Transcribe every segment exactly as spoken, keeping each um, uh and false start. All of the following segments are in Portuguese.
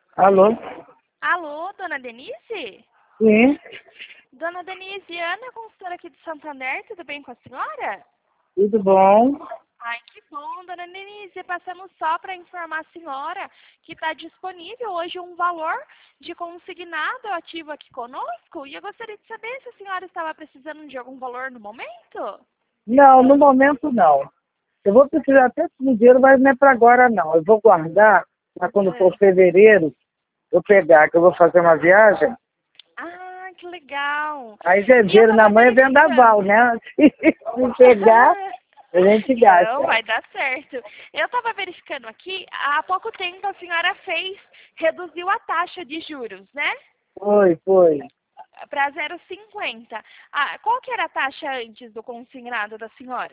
Alô? Alô, dona Denise? Sim, Dona Denise, Ana, consultora aqui de Santander, tudo bem com a senhora? tudo bom? Ai, que bom, dona Denise. Passamos só para informar a senhora que está disponível hoje um valor de consignado ativo aqui conosco. E eu gostaria de saber se a senhora estava precisando de algum valor no momento. Não, no momento não. Eu vou precisar até de dinheiro, mas não é para agora não. Eu vou guardar para quando for É. fevereiro, eu pegar, que eu vou fazer uma viagem. Ah, que legal. Aí E eu janeiro na estava mãe é vendaval, verificando. né? Se pegar, a gente Não, gasta. vai dar certo. Eu estava verificando aqui, há pouco tempo a senhora fez, reduziu a taxa de juros, né? Foi, foi. Para zero vírgula cinquenta. Ah, qual que era a taxa antes do consignado da senhora?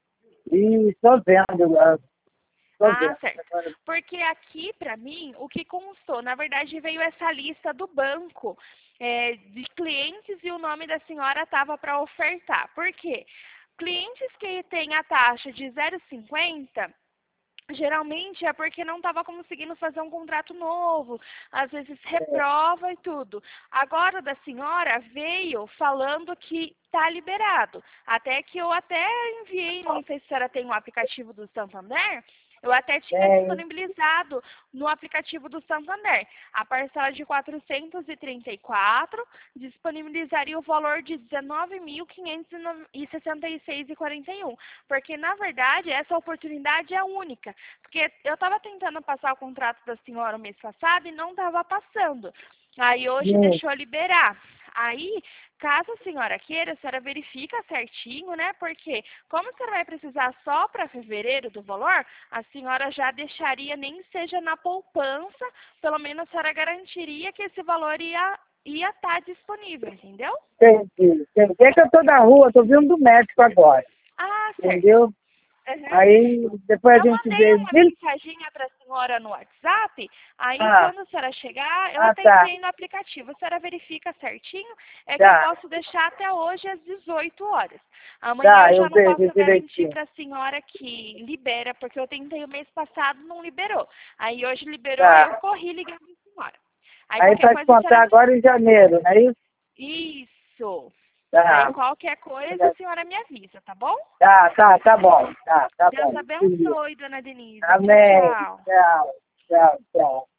E estou vendo lá, estou Ah, vendo. certo. Agora, Porque aqui, para mim, o que constou, na verdade, veio essa lista do banco é, de clientes e o nome da senhora estava para ofertar. Por quê? Clientes que têm a taxa de zero vírgula cinquenta, geralmente é porque não estava conseguindo fazer um contrato novo, às vezes reprova e tudo. Agora da senhora veio falando que está liberado. Até que eu até enviei, não sei se a senhora tem o aplicativo do Santander, eu até tinha tem, disponibilizado no aplicativo do Santander. A parcela de quatrocentos e trinta e quatro disponibilizaria o valor de dezenove mil quinhentos e sessenta e seis reais e quarenta e um. Porque, na verdade, essa oportunidade é única. Porque eu estava tentando passar o contrato da senhora o mês passado e não estava passando. Aí hoje sim, deixou liberar. Aí, caso a senhora queira, a senhora verifica certinho, né? Porque como a senhora vai precisar só para fevereiro do valor, a senhora já deixaria, nem seja na poupança, pelo menos a senhora garantiria que esse valor ia ia estar disponível, entendeu? entendi. Entendi. É que eu estou na rua, estou vindo do médico agora, Ah, certo. entendeu? Uhum. Aí depois a Eu gente mandei vê. uma mensaginha para a senhora no WhatsApp, aí Ah, quando a senhora chegar, eu ah, até tá. enviei no aplicativo. A senhora verifica certinho, é que eu Tá, posso deixar até hoje às dezoito horas. Amanhã tá, eu eu já não vejo posso garantir direitinho. para a senhora que libera, porque eu tentei o mês passado, não liberou. Aí hoje liberou, eu Tá. corri ligando para a senhora. Aí Aí qualquer para coisa a senhora descontar me... agora em janeiro, não é isso? Isso. Aí Tá. qualquer coisa a senhora me avisa, tá bom? Tá, tá, tá bom. Tá, tá Deus bom. Entendi. abençoe, dona Denise. Tchau, Amém. tchau. Tchau, tchau, tchau.